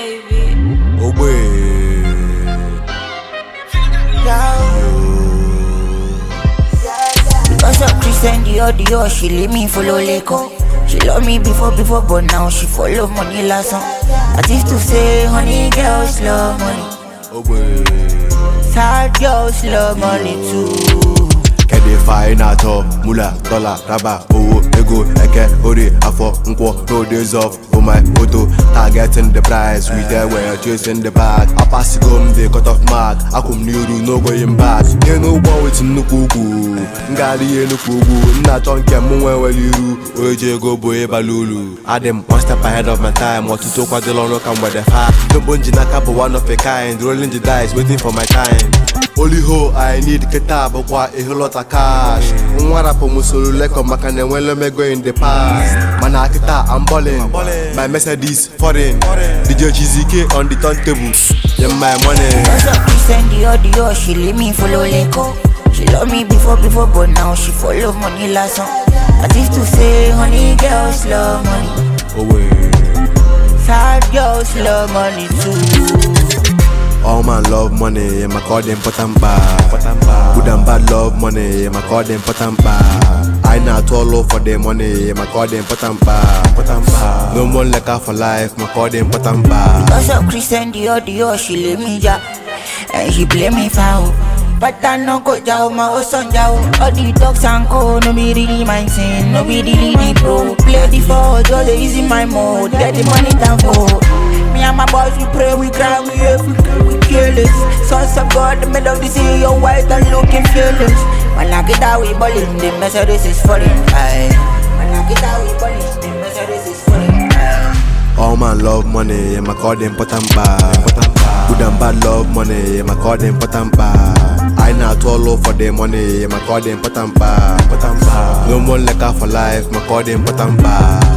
baby. Oh boy. Because of Christian Dior, she leave me follow Leko. She love me before, but now she follow money last song. As if to say, honey girls love money. Oh boy. Sad girls love money too. Kede fine at all, mula, dollar, raba, owo, ego, eke, ori, afo, nkwo, no days off, for my photo, targeting the price, we there where chasing the bag, I pass it home, they cut off mark, I come niru, no going back, you know one with nukuku, ngali nukuku, na chonke mwe weliru, oje go boy balulu, I dem one step ahead of my time, what to talk about the long look and where the fire, no bunji naka but one of a kind, rolling the dice, waiting for my time. Only ho I need kitab but what a whole lot of cash. One up on muscle like a macane when let me go in the past. Manakita I'm balling. My Mercedes foreign. DJ GZK on the turntable. Yeah my money. Because of Christian Dior, she leave me follow Leko. She love me before, but now she follow money last song. As if to say, honey girls love money. Oh wait. Sad girls love money too. All man love money, yeah, my call them potamba. Good and bad love money, yeah, my call them potamba. I not all love for the money, yeah, my call them potamba. No more like for life, my call them potamba. Because of Christian Dior, she leave me ja, and she blame me foul. But I no go down, my son down. All the dogs and co, no be really my sin, no be really the pro. Play the four, just easy my mode, get the money down for. Me and my boys, we pray, we cry, we everything, we careless. Sons of God, the middle of the sea, you're white and looking fearless. When I get out, we ballin', the Mercedes is falling. When I get out, we ballin', the Mercedes is falling. All man love money, yeah, my call them potamba. Good and bad love money, yeah, my call them potamba. I not all love for the money, yeah, my call them potamba. No more like for life, my call them potamba.